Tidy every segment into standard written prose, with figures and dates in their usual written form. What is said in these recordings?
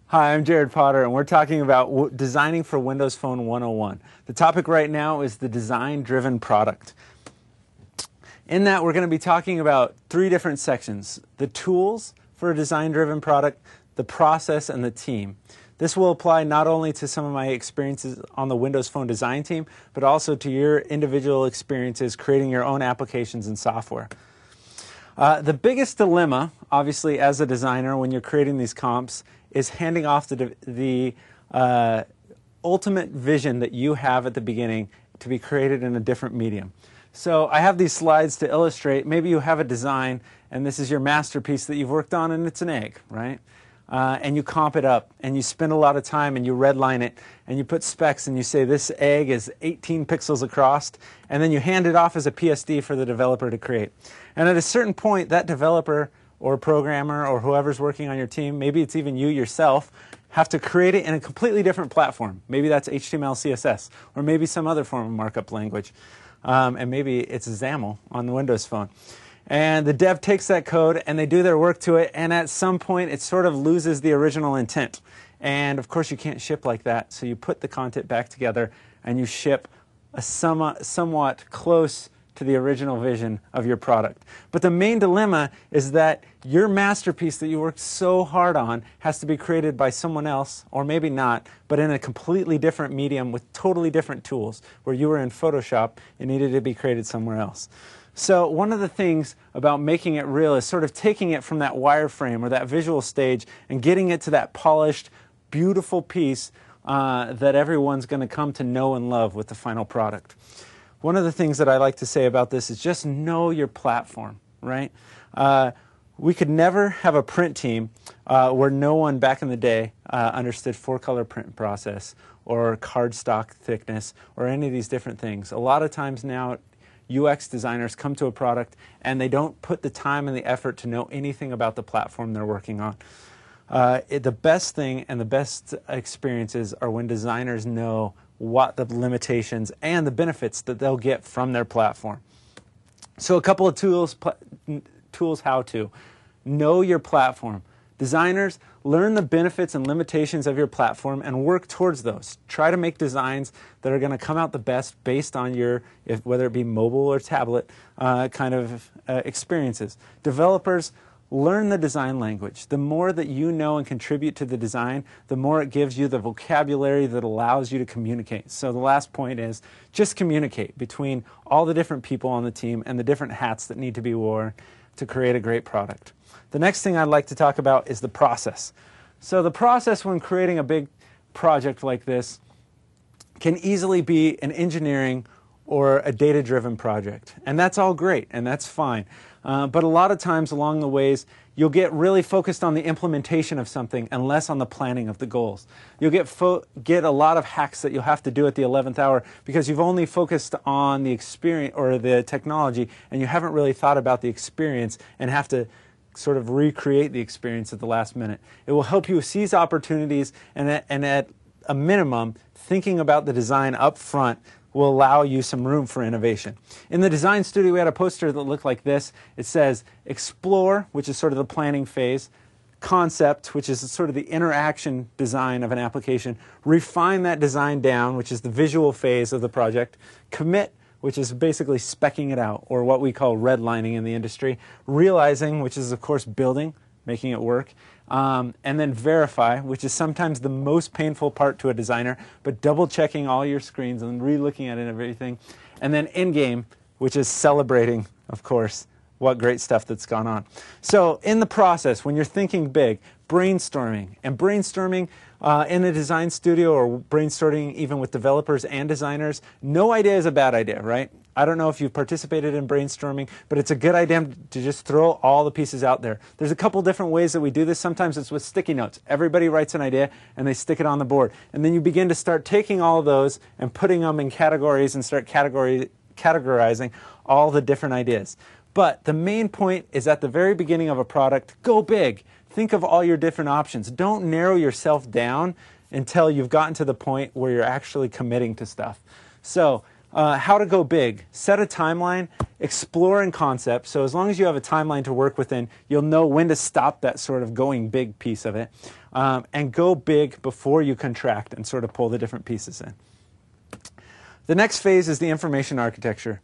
Hi, I'm Jared Potter, and we're talking about designing for Windows Phone 101. The topic right now is the design-driven product. In that, we're going to be talking about three different sections: the tools for a design-driven product, the process, and the team. This will apply not only to some of my experiences on the Windows Phone design team, but also to your individual experiences creating your own applications and software. The biggest dilemma, obviously, as a designer when you're creating these comps, is handing off the ultimate vision that you have at the beginning to be created in a different medium. So I have these slides to illustrate. Maybe you have a design, and this is your masterpiece that you've worked on, and it's an egg, right? And you comp it up, and you spend a lot of time, and you redline it, and you put specs, and you say this egg is 18 pixels across, and then you hand it off as a PSD for the developer to create. And at a certain point, that developer or programmer or whoever's working on your team, maybe it's even you yourself, have to create it in a completely different platform. Maybe that's HTML, CSS, or maybe some other form of markup language. And maybe it's XAML on the Windows Phone. And the dev takes that code and they do their work to it, and at some point it sort of loses the original intent. And of course you can't ship like that, so you put the content back together and you ship a somewhat close to the original vision of your product. But the main dilemma is that your masterpiece that you worked so hard on has to be created by someone else, or maybe not, but in a completely different medium with totally different tools. Where you were in Photoshop, it needed to be created somewhere else. So one of the things about making it real is sort of taking it from that wireframe or that visual stage and getting it to that polished, beautiful piece that everyone's going to come to know and love with the final product. One of the things that I like to say about this is just know your platform, right? We could never have a print team where no one back in the day understood 4-color print process or cardstock thickness or any of these different things. A lot of times now, UX designers come to a product and they don't put the time and the effort to know anything about the platform they're working on. The best thing and the best experiences are when designers know what the limitations and the benefits that they'll get from their platform. So a couple of tools how to. Know your platform. Designers, learn the benefits and limitations of your platform and work towards those. Try to make designs that are going to come out the best based on your, whether it be mobile or tablet, kind of experiences. Developers, learn the design language. The more that you know and contribute to the design, the more it gives you the vocabulary that allows you to communicate. So the last point is just communicate between all the different people on the team and the different hats that need to be worn to create a great product. The next thing I'd like to talk about is the process. So the process when creating a big project like this can easily be an engineering or a data-driven project. And that's all great, and that's fine. But a lot of times along the ways, you'll get really focused on the implementation of something and less on the planning of the goals. You'll get a lot of hacks that you'll have to do at the 11th hour because you've only focused on the experience or the technology, and you haven't really thought about the experience and have to sort of recreate the experience at the last minute. It will help you seize opportunities, and at a minimum, thinking about the design up front will allow you some room for innovation. In the design studio, we had a poster that looked like this. It says explore, which is sort of the planning phase, concept, which is sort of the interaction design of an application, refine that design down, which is the visual phase of the project, commit, which is basically speccing it out, or what we call redlining in the industry, realizing, which is of course building, making it work, and then verify, which is sometimes the most painful part to a designer, but double checking all your screens and re-looking at it and everything, and then in-game, which is celebrating, of course, what great stuff that's gone on. So in the process, when you're thinking big, brainstorming, and brainstorming in a design studio or brainstorming even with developers and designers, no idea is a bad idea, right? I don't know if you've participated in brainstorming, but it's a good idea to just throw all the pieces out there. There's a couple different ways that we do this. Sometimes it's with sticky notes. Everybody writes an idea and they stick it on the board. And then you begin to start taking all of those and putting them in categories and start categorizing all the different ideas. But the main point is at the very beginning of a product, go big. Think of all your different options. Don't narrow yourself down until you've gotten to the point where you're actually committing to stuff. So How to go big. Set a timeline, explore in concept. So as long as you have a timeline to work within, you'll know when to stop that sort of going big piece of it. And go big before you contract and sort of pull the different pieces in. The next phase is the information architecture.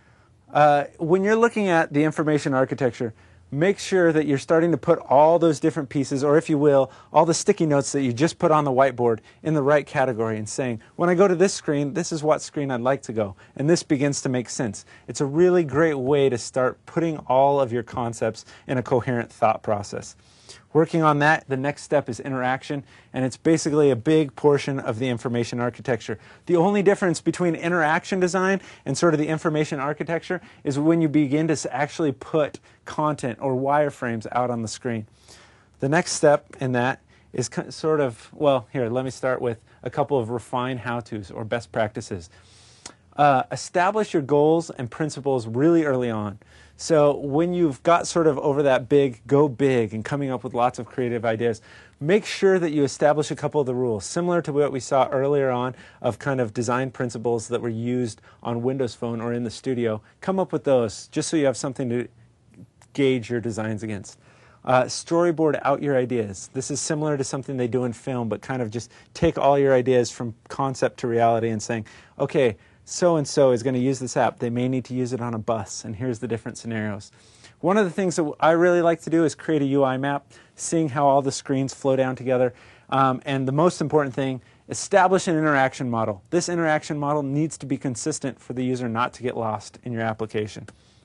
When you're looking at the information architecture, make sure that you're starting to put all those different pieces, or if you will, all the sticky notes that you just put on the whiteboard in the right category and saying, when I go to this screen, this is what screen I'd like to go. And this begins to make sense. It's a really great way to start putting all of your concepts in a coherent thought process. Working on that, the next step is interaction, and it's basically a big portion of the information architecture. The only difference between interaction design and sort of the information architecture is when you begin to actually put content or wireframes out on the screen. The next step in that is sort of, well, here, let me start with a couple of refined how-tos or best practices. Establish your goals and principles really early on. So when you've got sort of over that big, go big, and coming up with lots of creative ideas, make sure that you establish a couple of the rules, similar to what we saw earlier on of kind of design principles that were used on Windows Phone or in the studio. Come up with those just so you have something to gauge your designs against. Storyboard out your ideas. This is similar to something they do in film, but kind of just take all your ideas from concept to reality and saying, okay, so-and-so is going to use this app. They may need to use it on a bus, and here's the different scenarios. One of the things that I really like to do is create a UI map, seeing how all the screens flow down together. And the most important thing, establish an interaction model. This interaction model needs to be consistent for the user not to get lost in your application.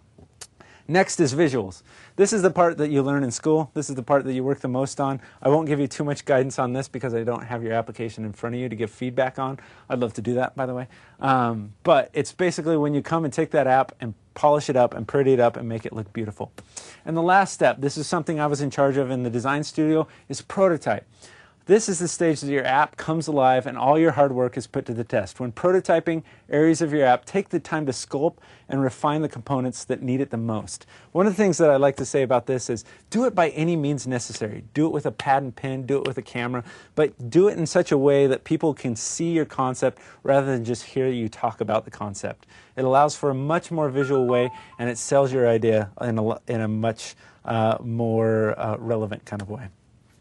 Next is visuals. This is the part that you learn in school. This is the part that you work the most on. I won't give you too much guidance on this because I don't have your application in front of you to give feedback on. I'd love to do that, by the way. But it's basically when you come and take that app and polish it up and pretty it up and make it look beautiful. And the last step, this is something I was in charge of in the design studio, is prototype. This is the stage that your app comes alive and all your hard work is put to the test. When prototyping areas of your app, take the time to sculpt and refine the components that need it the most. One of the things that I like to say about this is do it by any means necessary. Do it with a pad and pen, do it with a camera, but do it in such a way that people can see your concept rather than just hear you talk about the concept. It allows for a much more visual way and it sells your idea in a much more relevant kind of way.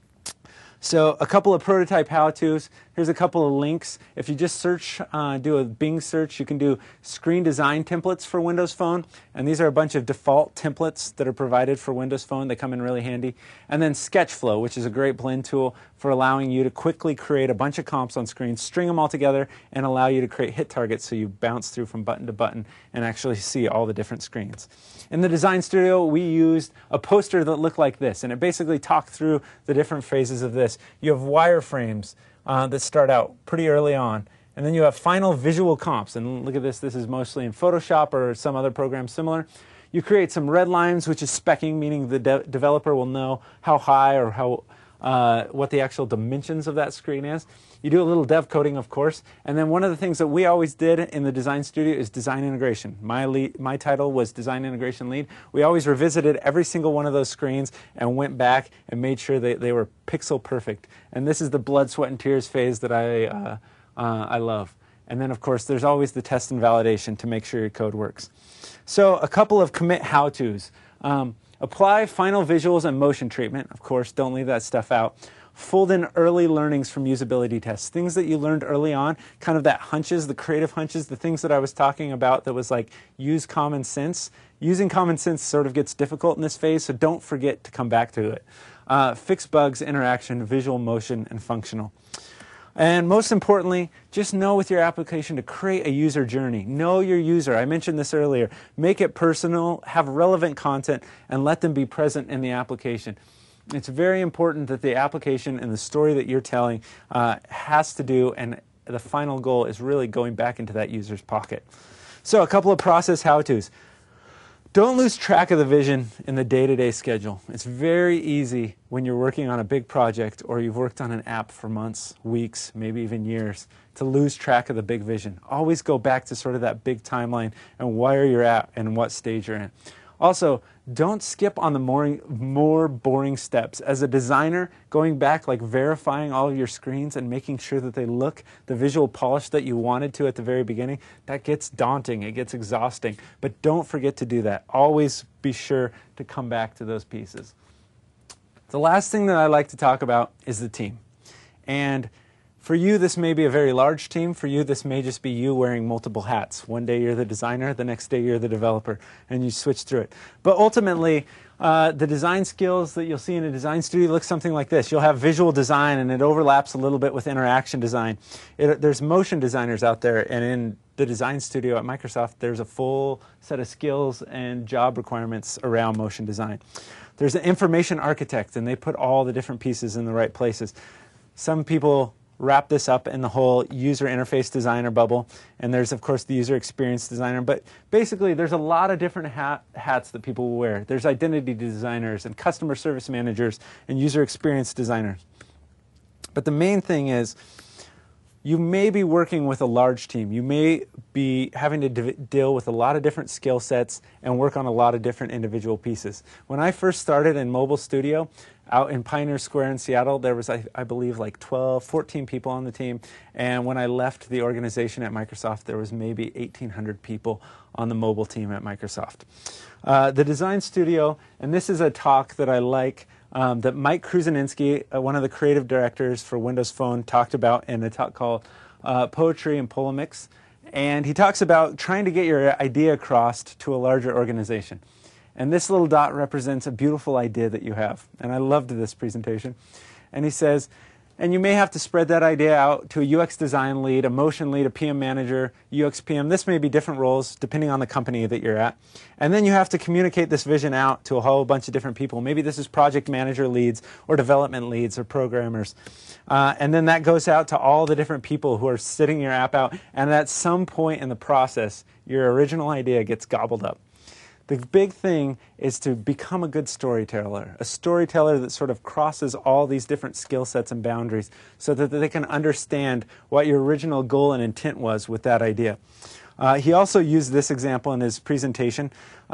So a couple of prototype how-tos. Here's a couple of links. If you just search, do a Bing search, you can do screen design templates for Windows Phone. And these are a bunch of default templates that are provided for Windows Phone. They come in really handy. And then Sketchflow, which is a great blend tool for allowing you to quickly create a bunch of comps on screen, string them all together, and allow you to create hit targets so you bounce through from button to button and actually see all the different screens. In the design studio, we used a poster that looked like this, and it basically talked through the different phases of this. You have wireframes that start out pretty early on, and then you have final visual comps. And look at this. This is mostly in Photoshop or some other program similar. You create some red lines, which is specking, meaning the developer will know how high or how what the actual dimensions of that screen is. You do a little dev coding, of course, and then one of the things that we always did in the design studio is design integration. My title was design integration lead. We always revisited every single one of those screens and went back and made sure that they were pixel perfect. And this is the blood, sweat, and tears phase that I love. And then, of course, there's always the test and validation to make sure your code works. So a couple of commit how-tos. Apply final visuals and motion treatment. Of course, don't leave that stuff out. Fold in early learnings from usability tests. Things that you learned early on, kind of that hunches, the creative hunches, the things that I was talking about that was like use common sense. Using common sense sort of gets difficult in this phase, so don't forget to come back to it. Fix bugs, interaction, visual, motion, and functional. And most importantly, just know with your application to create a user journey. Know your user. I mentioned this earlier. Make it personal, have relevant content, and let them be present in the application. It's very important that the application and the story that you're telling has to do, and the final goal is really going back into that user's pocket. So a couple of process how-tos. Don't lose track of the vision in the day-to-day schedule. It's very easy when you're working on a big project or you've worked on an app for months, weeks, maybe even years, to lose track of the big vision. Always go back to sort of that big timeline and where you're at and what stage you're in. Also, don't skip on the more boring steps. As a designer, going back, like verifying all of your screens and making sure that they look the visual polish that you wanted to at the very beginning, that gets daunting, it gets exhausting. But don't forget to do that. Always be sure to come back to those pieces. The last thing that I like to talk about is the team. And for you, this may be a very large team. For you, this may just be you wearing multiple hats. One day you're the designer, the next day you're the developer, and you switch through it. But ultimately, the design skills that you'll see in a design studio look something like this. You'll have visual design, and it overlaps a little bit with interaction design. There's motion designers out there, and in the design studio at Microsoft, there's a full set of skills and job requirements around motion design. There's an information architect, and they put all the different pieces in the right places. Some people wrap this up in the whole user interface designer bubble, and there's of course the user experience designer, but basically there's a lot of different hats that people will wear. There's identity designers and customer service managers and user experience designers. But the main thing is, you may be working with a large team. You may be having to deal with a lot of different skill sets and work on a lot of different individual pieces. When I first started in Mobile Studio out in Pioneer Square in Seattle, there was, I believe, like 14 people on the team. And when I left the organization at Microsoft, there was maybe 1,800 people on the mobile team at Microsoft. The Design Studio, and this is a talk that I like, that Mike Kruszynski, one of the creative directors for Windows Phone, talked about in a talk called Poetry and Polemics. And he talks about trying to get your idea across to a larger organization. And this little dot represents a beautiful idea that you have. And I loved this presentation. And he says, and you may have to spread that idea out to a UX design lead, a motion lead, a PM manager, UX PM. This may be different roles depending on the company that you're at. And then you have to communicate this vision out to a whole bunch of different people. Maybe this is project manager leads or development leads or programmers. And then that goes out to all the different people who are sitting your app out. And at some point in the process, your original idea gets gobbled up. The big thing is to become a good storyteller, a storyteller that sort of crosses all these different skill sets and boundaries so that they can understand what your original goal and intent was with that idea. He also used this example in his presentation.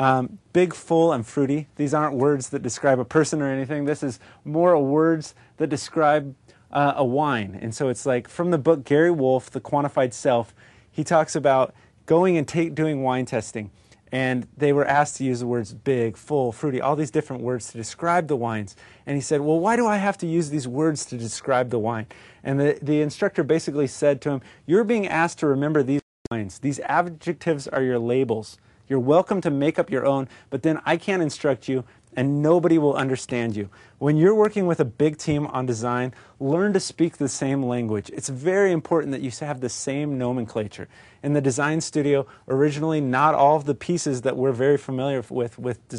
Big, full, and fruity. These aren't words that describe a person or anything. This is more words that describe a wine. And so it's like from the book Gary Wolf, The Quantified Self, he talks about going and doing wine testing. And they were asked to use the words big, full, fruity, all these different words to describe the wines. And he said, well, why do I have to use these words to describe the wine? And the instructor basically said to him, you're being asked to remember these wines. These adjectives are your labels. You're welcome to make up your own, but then I can't instruct you and nobody will understand you. When you're working with a big team on design, learn to speak the same language. It's very important that you have the same nomenclature. In the design studio, originally not all of the pieces that we're very familiar with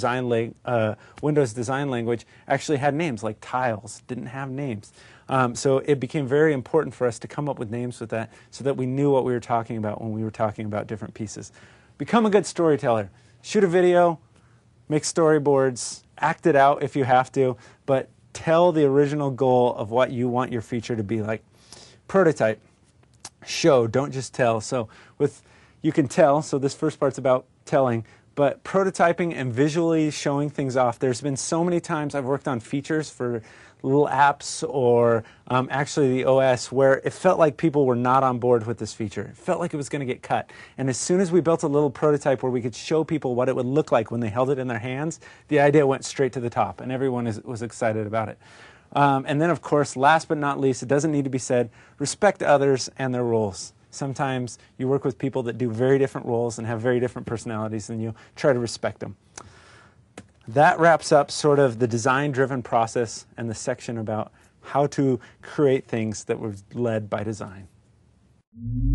Windows design language actually had names, like tiles didn't have names. So it became very important for us to come up with names with that so that we knew what we were talking about when we were talking about different pieces. Become a good storyteller. Shoot a video, make storyboards, act it out if you have to, but tell the original goal of what you want your feature to be like. Prototype. Show, don't just tell. So you can tell, so this first part's about telling, but prototyping and visually showing things off. There's been so many times I've worked on features for little apps or actually the OS where it felt like people were not on board with this feature. It felt like it was going to get cut. And as soon as we built a little prototype where we could show people what it would look like when they held it in their hands, the idea went straight to the top and everyone was excited about it. And then, of course, last but not least, it doesn't need to be said, respect others and their roles. Sometimes you work with people that do very different roles and have very different personalities, and you try to respect them. That wraps up sort of the design-driven process and the section about how to create things that were led by design.